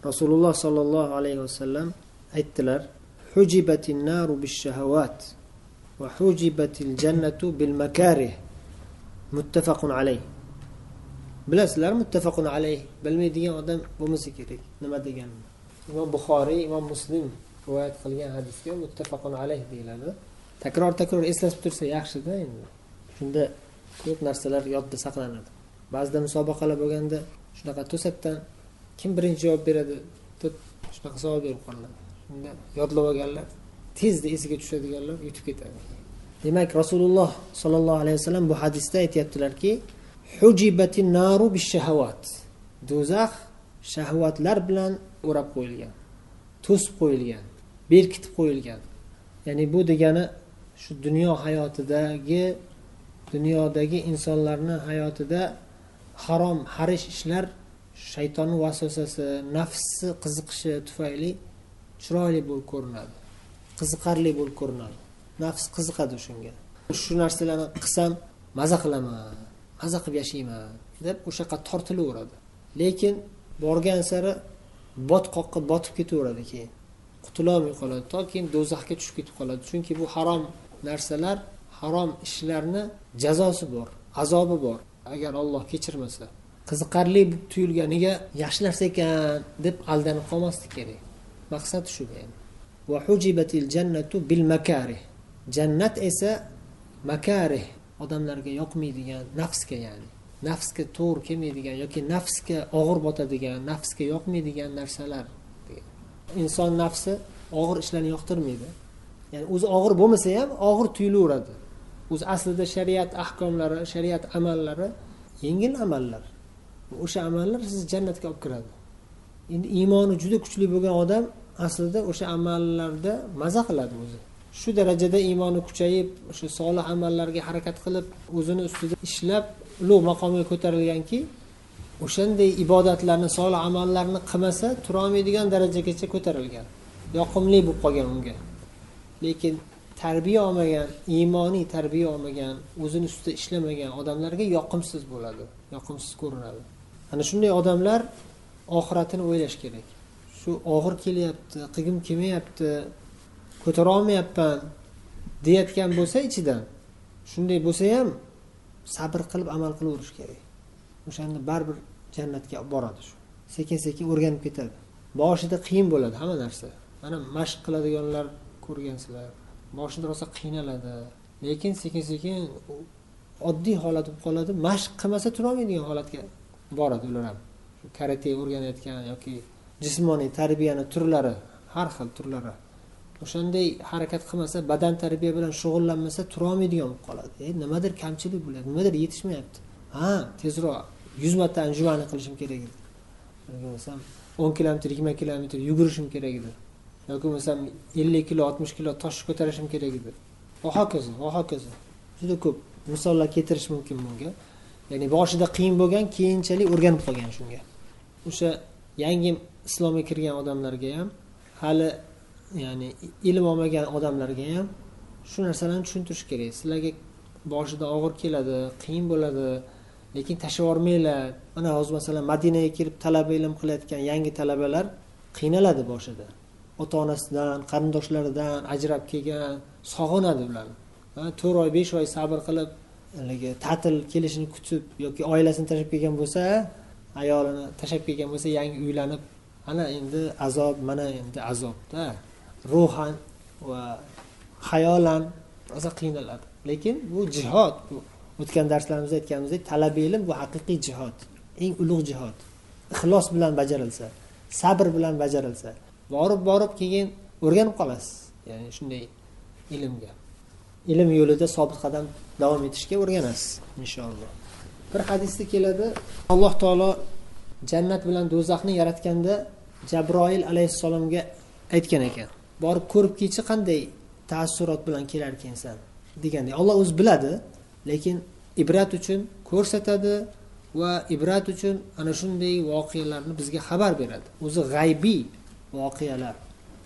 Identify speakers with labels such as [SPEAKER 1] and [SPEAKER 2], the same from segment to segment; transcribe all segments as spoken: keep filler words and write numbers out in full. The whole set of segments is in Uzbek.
[SPEAKER 1] Rasululloh sollallohu alayhi vasallam aytdilar: "Hujibatin naru bish-shahawat va hujibatil jannatu bil makarih." Muttafaqun alayh. Bilasizlar, muttafaqun alayh bilmaydigan odam bo'lmasa kerak nima deganini. Imom Buxoriy, Imom Muslim rivoyat qilgan hadisga muttafaqun alayh deyiladi. Takror-takror eslatib tursa yaxshi-da endi. Shunda ko'p narsalar yodda saqlanadi. Ba'zida musobaqalar bo'lganda shunaqa to'satdan kim birinchi javob beradi deb shunaqa savol berib qo'yiladi. Shunda yodlab olganlar tezda esiga tushadiganlar yutib ketadi. Demak, Rasululloh sollallohu alayhi vasallam bu hadisda aytayaptilarki, hujibatin naru bish-shahawat. Do'zax shahvatlar bilan o'rab qo'yilgan, to'sib qo'yilgan, berkitib qo'yilgan. Ya'ni bu degani shu dunyo hayotidagi dunyodagi insonlarning hayotida harom, harish ishlar shaytonning vasvasasi, nafsi qiziqishi tufayli chiroyli bo'lib ko'rinadi, qiziqarli bo'lib ko'rinadi. Nafs qiziqadi shunga. Shu narsalarni qilsam maza qilaman, maza qilib yashayman deb o'sha yoqqa tortilaveradi. Lekin borgan sari botqoqqa botib ketaveradi, keyin qutulolmay qoladi, toki do'zaxga tushib ketib qoladi. Chunki bu harom narsalar, harom ishlarni jazosi bor, azobi bor. Agar Alloh kechirmasa, qiziqarli tuyulganiga yaxshi narsa ekan deb aldanib qolmaslik kerak. Maqsad shu endi. Va hujibatil jannatu bil makarih. Jannat esa makarih, odamlarga yoqmaydigan, nafsga ya'ni nafsga to'g'ri kelmaydigan yoki nafsga og'ir botadigan, nafsga yoqmaydigan narsalar. Inson nafsi og'ir ishlarni yoqtirmaydi. Ya'ni o'zi og'ir bo'lmasa ham og'ir tuyulaveradi. O'zi aslida shariat ahkomlari, shariat amallari yengil amallar. O'sha amallar sizni jannatga olib kiradi. Endi iymoni juda kuchli bo'lgan odam aslida o'sha amallarda maza qiladi o'zi. Shu darajada iymoni kuchayib, o'sha solih amallarga harakat qilib, o'zini ustida ishlab, ulug' maqomga ko'tarilganki, o'shanday ibodatlarni, solih amallarni qilmasa, tura olmaydigan darajagacha ko'tarilgan. Yoqimli bo'lib qolgan unga. Lekin tarbiya olmagan, iymoniy tarbiya olmagan, o'zini ustida ishlamagan odamlarga yoqimsiz bo'ladi, yoqimsiz ko'rinadi. Ana shunday odamlar oxiratini o'ylash kerak. Shu og'ir kelyapti, qilgim kelmayapti, ko'tara olmayapman deyotgan bo'lsa ichidan, shunday bo'lsa ham sabr qilib amal qilaverish kerak. O'shanda baribir jannatga boradi shu. Sekin-sekin o'rganib ketadi. Boshida qiyin bo'ladi hamma narsa. Mana mashq qiladiganlar ko'rgansizlar. Boshida rosa qiynaladi, lekin sekin-sekin oddiy holat bo'lib qoladi. Mashq qilmasa tura olmaydigan holatga boradi ular ham. Shu karate o'rganayotgan yoki jismoniy tarbiyani turlari, har xil turlari. O'shanday harakat qilmasa, badan tarbiya bilan shug'ullanmasa tura olmaydigan bo'lib qoladi. E, nimadir kamchilik bo'ladi, nimadir yetishmayapti. Ha, tezroq yuz marta anjuvani qilishim kerak edi. Yoki bo'lsam o'n kilometr, yigirma kilometr yugurishim kerak edi. Yoki bo'lsam ellik kilo, oltmish kilo tosh ko'tarishim kerak edi. Va hokazo, va hokazo. Juda ko'p misollar keltirish mumkin bunga. Ya'ni boshida qiyin bo'lgan, keyinchalik o'rganib qolgan shunga. O'sha yangi islomga kirgan odamlarga ham, hali ya'ni ilm olmagan odamlarga ham shu narsalarni tushuntirish kerak. Sizlarga boshida og'ir keladi, qiyin bo'ladi, lekin tashlab yormanglar. Mana hozir masalan Madinaga kelib talaba ilm qilayotgan yangi talabalar qiynaladi boshida. Ota-onasidan, qarindoshlaridan ajrab kelgan, sog'inadi ular. Ha, to'rt oy, besh oy sabr qilib, haligi ta'til kelishini kutib yoki oilasini tashlab kelgan bo'lsa, ayolini tashlab kelgan bo'lsa, yangi uylanib, ana endi azob, mana endi azobda. Ruhan va hayolan rosa qiynaladi. Lekin bu jihod, bu o'tgan darslarimizda aytganimizdek, talab ilm bu haqiqiy jihod, eng ulug' jihod. Ixlos bilan bajarilsa, sabr bilan bajarilsa, borib-borib keyin o'rganib qolasiz. Ya'ni shunday ilmga, ilm yo'lida sobit qadam davom etishga o'rganasiz inshaalloh. Bir hadisda keladi, Alloh taolo jannat bilan do'zaxni yaratganda Jabroil alayhissalomga aytgan ekan. Borib ko'rib kelchi qanday ta'assurot bilan kelar ekansan deganda. Alloh o'zi biladi, lekin ibrat uchun ko'rsatadi va ibrat uchun ana shunday voqealarni bizga xabar beradi. O'zi g'aybiy voqealar.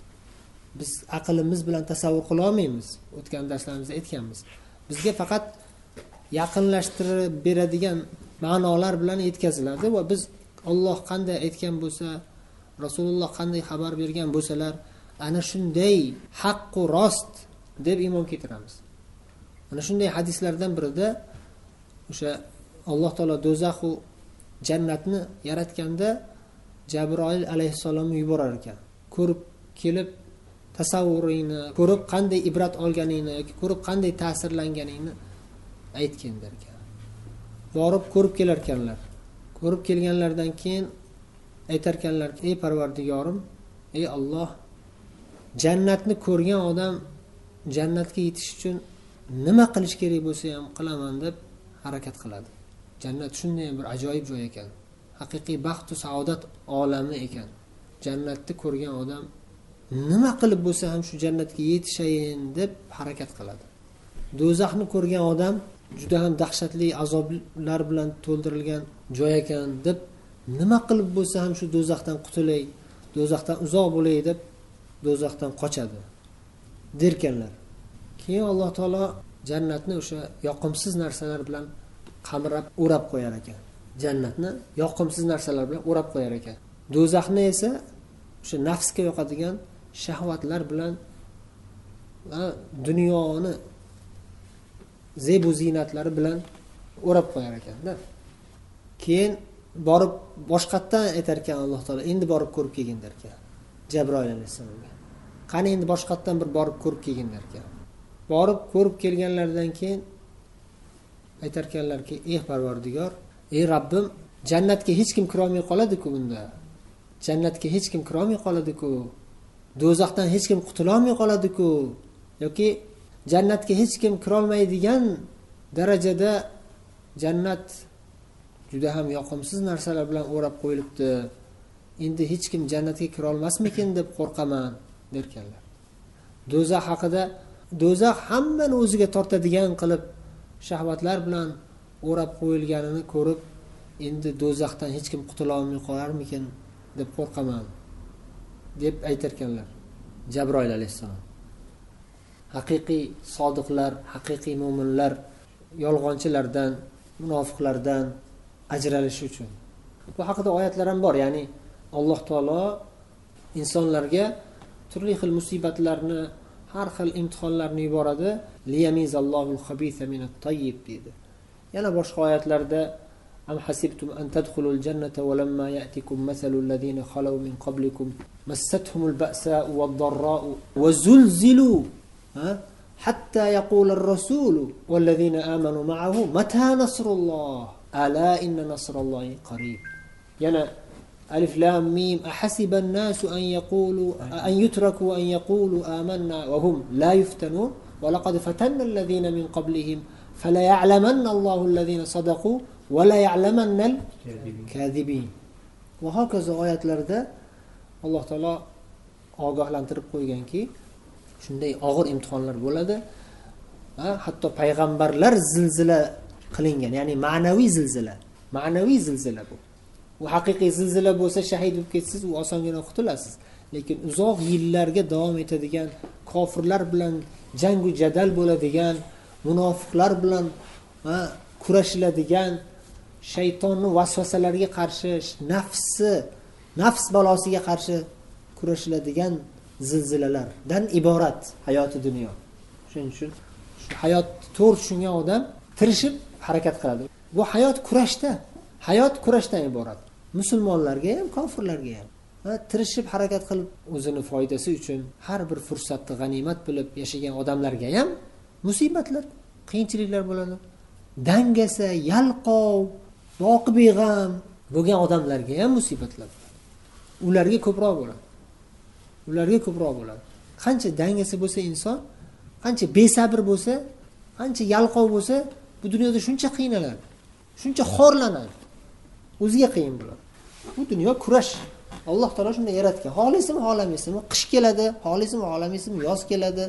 [SPEAKER 1] Biz aqlimiz bilan tasavvur qila olmaymiz. O'tgan darslarimizda aytganmiz. Bizga faqat yaqinlashtirib beradigan ma'nolar bilan yetkaziladi va biz Alloh qanday aytgan bo'lsa, Rasululloh qanday xabar bergan bo'lsalar, ana shunday haqqu rost deb iymon keltiramiz. Ana shunday hadislardan birida o'sha Alloh taolo do'zax va jannatni yaratganda Jabroil alayhissalomni yuborar ekan. Ko'rib kelib tasavvuringni, ko'rib qanday ibrat olganingni yoki ko'rib qanday ta'sirlanganingni aytgin derkan. Borib ko'rib kelar ekanlar. Ko'rib kelganlardan keyin aytarkanlar: "Ey Parvardigorim, ey Alloh, jannatni ko'rgan odam jannatga yetish uchun nima qilish kerak bo'lsa ham qilaman" deb harakat qiladi. Jannat shunday bir ajoyib joy ekan. Haqiqiy baxt va saodat olami ekan. Jannatni ko'rgan odam nima qilib bo'lsa ham shu jannatga yetishayin deb harakat qiladi. Do'zaxni ko'rgan odam juda ham dahshatli azoblar bilan to'ldirilgan joy ekan deb nima qilib bo'lsa ham shu do'zaxdan qutulay, do'zaxdan uzoq bo'lay deb do'zaxdan qochadi derkanlar. Keyin Alloh taolo jannatni o'sha yoqimsiz narsalar bilan qamirab o'rab qo'yar ekan. Jannatni yoqimsiz narsalar bilan o'rab qo'yar ekan. Do'zaxni esa o'sha nafsga yoqadigan shahvatlar bilan va dunyoni zebu zinatlari bilan o'rab qo'yar ekanda. Keyin borib boshqatdan aytar ekan Alloh taolo, endi borib ko'rib kelgin der ekan Jabroil alayhissalomga. Qani endi boshqatdan bir borib ko'rib kelgin der ekan. Borib ko'rib kelganlardan keyin aytar ekanlarki: "Ey Parvardigor, ey Rabbim, jannatga hech kim kira olmay qoladi-ku bunda. Jannatga hech kim kira olmay qoladi-ku. Do'zaxdan hech kim qutula olmay qoladi-ku. Yoki jannatga hech kim kira olmaydigan darajada jannat juda ham yoqimsiz narsalar bilan o'rab qo'yilibdi. Endi hech kim jannatga kira olmasmikin deb qo'rqaman" derkanlar. Do'zax haqida, do'zax hammani o'ziga tortadigan qilib shahvatlar bilan o'rab qo'yilganini ko'rib, endi do'zaxdan hech kim qutula olmay qolarmikin deb qo'rqaman deb aytarkanlar Jabroil alayhissalom. Haqiqiy sodiqlar, haqiqiy mu'minlar yolg'onchilardan, munofiqlardan ajralish uchun. Bu haqida oyatlar ham bor, ya'ni Alloh taolo insonlarga turli xil musibatlarni, har xil imtihonlarni yuboradi. Liyamizallohul xabisa minat tayyib dedi. Yana boshqa oyatlarda: "Am hasibtum an tadkhulul jannata wa lamma ya'tikum mathalul ladina khalaw min qablikum massathumul ba'sa'u wad-dharra'u wa zulzilu hatta yaqula ar-rasulu wal ladina amanu ma'ahu mata nasrullah ala inna nasrallahi qarib." Yana Alif Lam Mim ahasiba an-nasu an yaqulu an yutraku an yaqulu amanna wa hum la yuftanun wa laqad fatanna alladhina min qablihim fala ya'lamanna Allahu alladhina sadaqu va la ya'lamanna al-kadhibin. Va hokazo oyatlarda Alloh taolo ogohlantirib qo'yganki, shunday og'ir imtihonlar bo'ladi. Va hatto payg'ambarlar zilzila qilingan, ya'ni ma'naviy zilzila, ma'naviy zilzila bu. U haqiqiy zilzila bo'lsa shahid bo'lib ketsiz, u osongina qutulasiz. Lekin uzoq yillarga davom etadigan, kofirlar bilan jang va jadal bo'ladigan, munofiqlar bilan va kurashiladigan, shaytonning vasvasalariga qarshi, nafsi, nafs balosiga qarshi kurashiladigan zilzilalardan iborat hayoti dunyo. Shuning uchun shu hayot to'g'ri tushungan odam tirishib harakat qiladi. Bu hayot kurashda, hayot kurashdan iborat. Musulmonlarga ham, kofirlarga ham. Va tirishib harakat qilib o'zini foydasi uchun har bir fursatni g'animat bilib yashagan odamlarga ham musibatlar, qiyinchiliklar bo'ladi. Dangasa, yalqov, boqib beg'am bo'lgan odamlarga ham musibatlar. Ularga ko'proq bo'ladi. Ularga ko'proq bo'ladi. Qancha dangasa bo'lsa inson, qancha besabr bo'lsa, qancha yalqov bo'lsa, bu dunyoda shuncha qiynaladi. Shuncha xorlanadi. O'ziga qiyin bo'ladi. Bu dunyo kurash. Alloh taolo shunday yaratgan. Xohlaysizmi, xohlamaysizmi, qish keladi, xohlaysizmi, xohlamaysizmi, yoz keladi.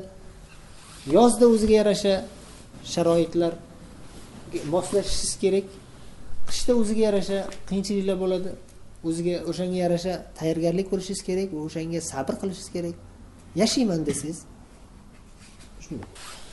[SPEAKER 1] Yozda o'ziga yarasha sharoitlar moslashishingiz kerak. Qishda o'ziga yarasha qiyinchiliklar bo'ladi. O'ziga o'shanga yarasha tayyorgarlik ko'rishingiz kerak, o'shanga sabr qilishingiz kerak. Yashayman desangiz shunday.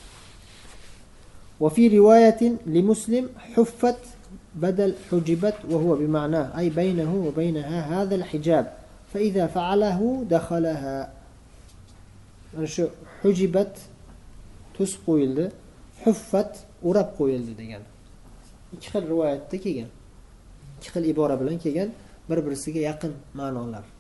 [SPEAKER 1] Wa fi riwayatin li Muslim huffat badal hujibat wa huwa bi ma'na ay baynahu wa baynaha hadha al-hijab فإذا فعله دخلها. Mana shu hujibat to'sib qo'yildi, huffat o'rab qo'yildi degan. Ikki xil rivoyatda kelgan. Ikki xil ibora bilan kelgan, bir-birisiga yaqin ma'nolar.